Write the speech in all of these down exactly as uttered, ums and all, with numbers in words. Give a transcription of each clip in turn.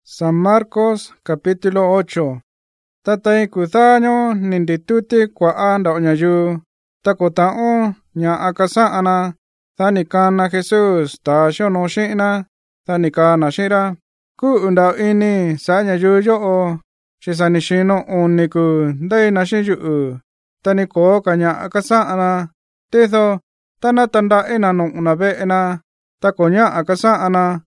San Marcos capítulo ocho. Tatai kuthaño nindituti kwa anda onyayu. Takotao nya akasana. Thanikana Jesus ta shono shina. Thanikana shira. Ku undao ini sa nyayu yo. Shisanishino uniku dai na shinju. Taniko kanya akasana. Tetho tanatanda ina nung unabe ina. Takonya akasana.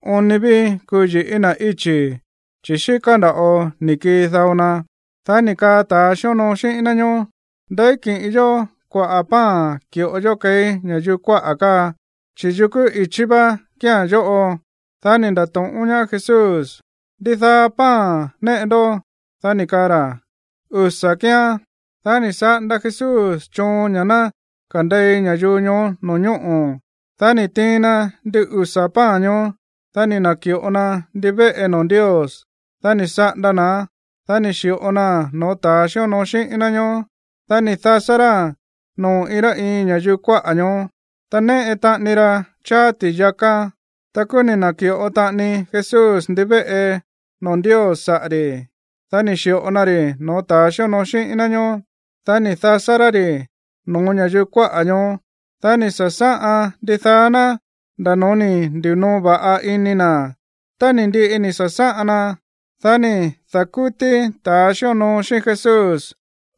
Onibi kuji ina ichi. Chishikanda o niki thauna. Thanika ta shono shina nyo. Daiki iyo kwa apa kyo yo kei nyayu kwa aka. Chijuku ichiba kia yo o. Thaninda tong unya Jesus. Ditha pa neendo. Thanikara. Usa kia. Thanisa nda Jesus chon nyana. Kandai nyayu nyo no nyo o. Thanitina di usa pa nyo. Thani na kiona dibe enon Dios. Thani sa dana. Thani shiona no ta shio no shi inanyo. Thani thasara no ira i nyayu kwa anyo. Tane eta nira cha ti yaka. Takuni na kio ni Jesus dibe e non Dios sa ri. Thani shiona ri no ta shio no shi inanyo. Thani thasara ri no nyayu kwa anyo. Thani sasa di thana. Danoni dino ba a inina. Tani di ini sasana. Thani thakuti ta shono shi Jesus.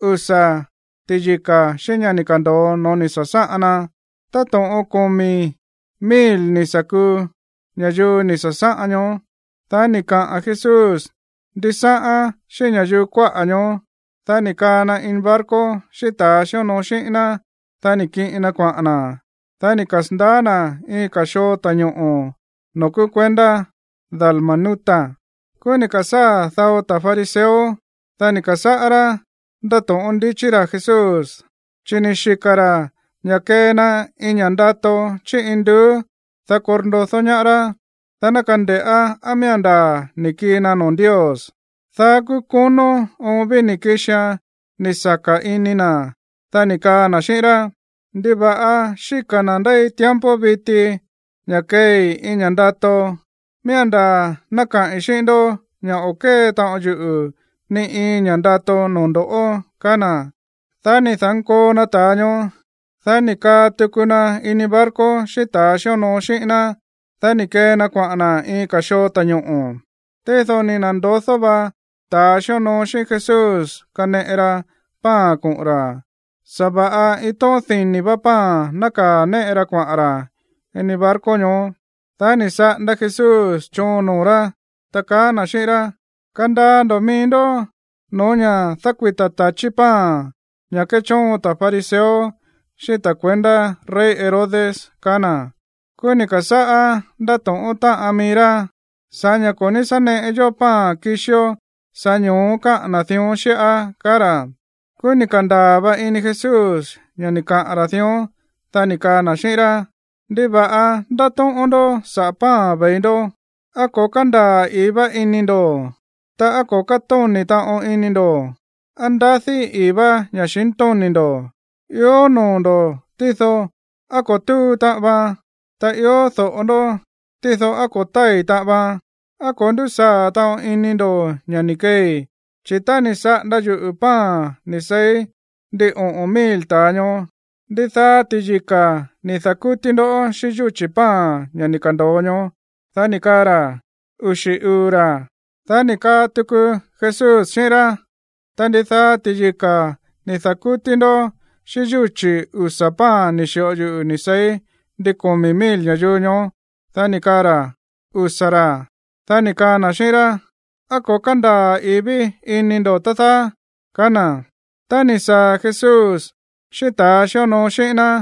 Usa tijika shinya ni kando noni sasana. Taton okomi mil ni saku. Nyayu ni sasanyo. Thani ka a Jesus. Disaa shinya yu kwa anyo. Thani ka na in barko shita shono shina. Thani ki ina kwa ana. Thani kasndana i kasho tanyo o. Noku kwenda dalmanuta. Kuni kasa thao ta fariseo. Thani kasa ara. Dato ondichira Jesus. Chini shikara. Nyakena inyandato chi indu. Thakorndo thonyara. Thanakandea amianda nikina non Dios. Thaku kuno obi nikisha nisaka inina. Thani ka nashira. Diba a shikanandai tiempo biti. Nyakei inyandato. Mianda naka ishindo. Nya oke ta oju. Ni inyandato nondo o kana. Thani thanko na tanyo. Thani ka tukuna inibarko shita shono shina. Thani ke na kwaana i kasho tanyo o. Tetho ni nandotho ba. Ta shono shi Jesus kane era pa kura. Sabaa ito thini bapa naka ne era kwa ara. Eni barko nyo. Thani sa nda Jesus chonora. Taka na shira. Kanda domindo. Nonya thakwita tachipa. Nyake chon ta fariseo. Shita kwenda rey Herodes kana. Kuni kasaa daton uta amira. Sanya konisa ne ejo pa kisho. Sanyo ka nación shea kara. Kuni kanda ba ini Jesus, yanika aración, tanika nashira, diba a daton ondo sa pa baindo, ako kanda iba inindo, ta ako katon ni taon inindo, andathi iba yashinton nindo, yo nondo, titho, ako tu ta ba, ta yo tho ondo, titho ako tai ta ba, ako ndusa taon inindo, yanikei. Chita ni sa da yu upa ni say di on omil tanyo. Di tha tijika ni thakutindo shi yu chipa nyani kandonyo. Thani kara ushi ura. Thani ka tuku Jesus shira. Thani tha tijika ni thakutindo shi yu chi usapa ni shio yu ni say di komi mil nyayunyo. Thani kara usara. Thani ka na shira. Ako kanda ibi inindo tata kana. Tani sa Jesus. Shita shono shina.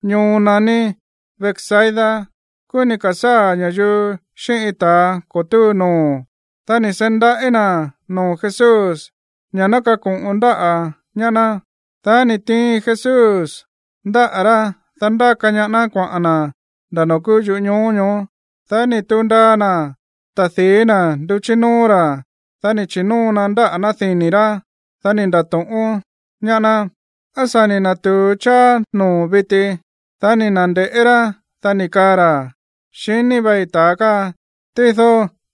Nyunani veksaida. Kuni kasa nyayu shita kotu no. Tani senda ina no Jesus. Nyanaka kung undaa nyana. Tani ti Jesus. Da ara tanda kanyana kwa ana. Danoku yu nyo nyo. Tani tunda na. Tathina duchinura. Thani chinuna nda anathinira. Thani ndaton nyana. Asani na tu cha no biti. Thani nande era. Thani kara. Shini baitaka. Titho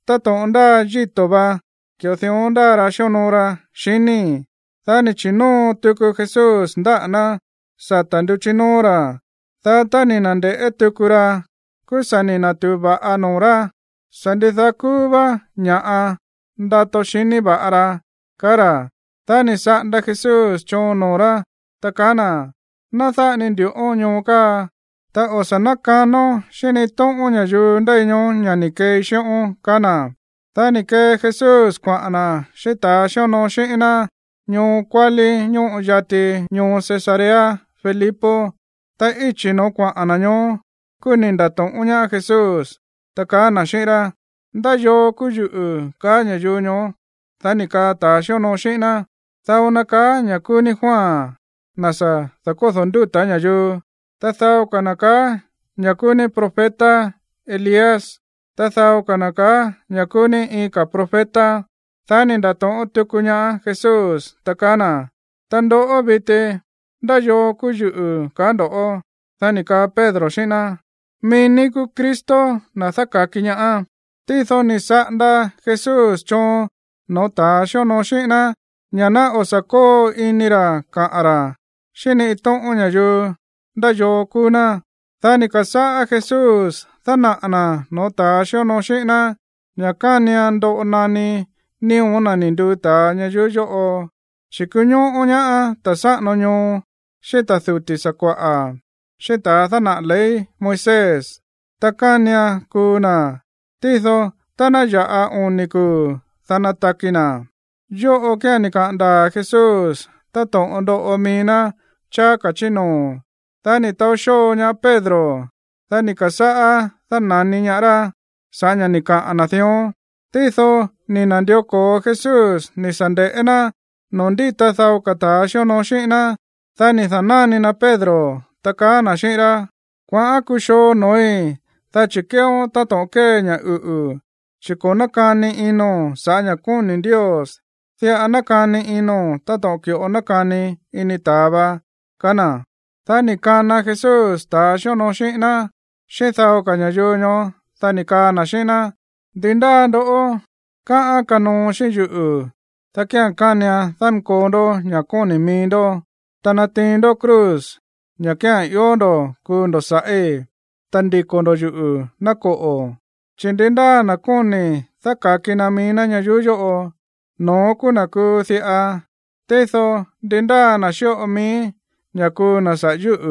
ta tỏng đa jito ba kiểu thiong đa ra xio nô ra shini ta ni chino tu ku Jesus nda na sa tan du chino ra ta ta ni nan de etu ku ra ku sa ni na tu ba ano ra san de ta ku ba nya a nda to shini ba ra kara ta ni sa nda Jesus cho no ra ta kana na ta ni du onyo ka ta o sa na ka no shini tong onya ju ndai nyo nya ni ke shon kana ta ni ke Jesus kwa na shi ta shon no shi na nyo kwali nyo yate nyo Cesarea Filipo ta ichi no kwa ana nyo ku ni nda tong onya Jesus ta kana shi ra nda yo ku yu ka nya yu nyo ta ni ka ta shon no shi na ta ona ka nya ku ni Juan nasa ta ko thon du ta nya yu ta thao kanaka nyakuni profeta Elias ta thao kanaka nyakuni ika profeta thani ndaton tukunya Jesus takana tando obite ndayo kuyu kando o thani ka Pedro shina mini ku Kristo na thaka kinya a ti thoni sanda Jesus cho no ta shono shina nyana osako inira ka ara shini ton onya yu ndayo kuna thani kasa a Jesus thana ana no ta shono shina nyakania ndo nani ni ona ni ndu ta nya yo yo o shikunyo onya a ta sa no nyo shita thuti sakwa a shita thana le Moises takania kuna titho tana ya a uniku thana takina yo o ke ni ka nda Jesus ta to ndo omina cha kachino tani tau sho nya Pedro tani kasaa tanani nyara sanya nika anathio titho ni nandioko Jesus ni sande ena nondita thau kata shono shina tani thanani na Pedro takana shira kwa akusho noi ta chikeo ta toke nya u u chikona kani ino sanya kuni Dios thia anakani ino ta tokyo onakani initaba kana thani kana Jesus ta shono shina shithao kanya yunyo thani kana shina dinda do ka akano shiyu takia kanya than kondo nyakoni mindo tanatindo cruz nyakia yondo kundo sae tandi kondo yu nako o chindinda nakoni thakakina mina nyayuyo o no kunaku thia tetho dinda na sho mi nyaku na sa yu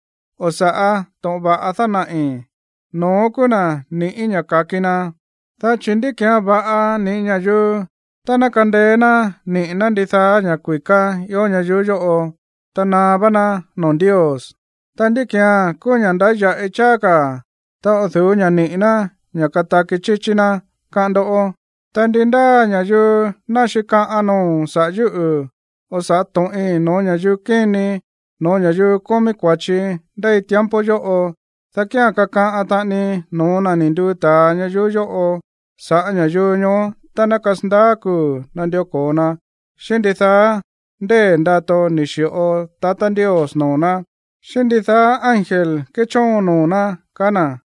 o saa to ba athana e no kuna ni inya kakina ta chindi kya ba a ni nya yu tana kandena ni nanditha nyakuika yo nya yu yo o tana bana non Dios tandi kya kunya nda ya echaka ta othu nya ni na nyakata kichichina kando o tandinda nya yu na shika ano sa yu o sa to e no nya yu kini no nya yu komi kwachi dai tiempo yo o takia kaka atani no na nindu ta nya yu yo o sa nya yu nyo tanakasnda ku nandio kona shinditha de ndato nishio tata Dios no na shinditha ángel que chono na kana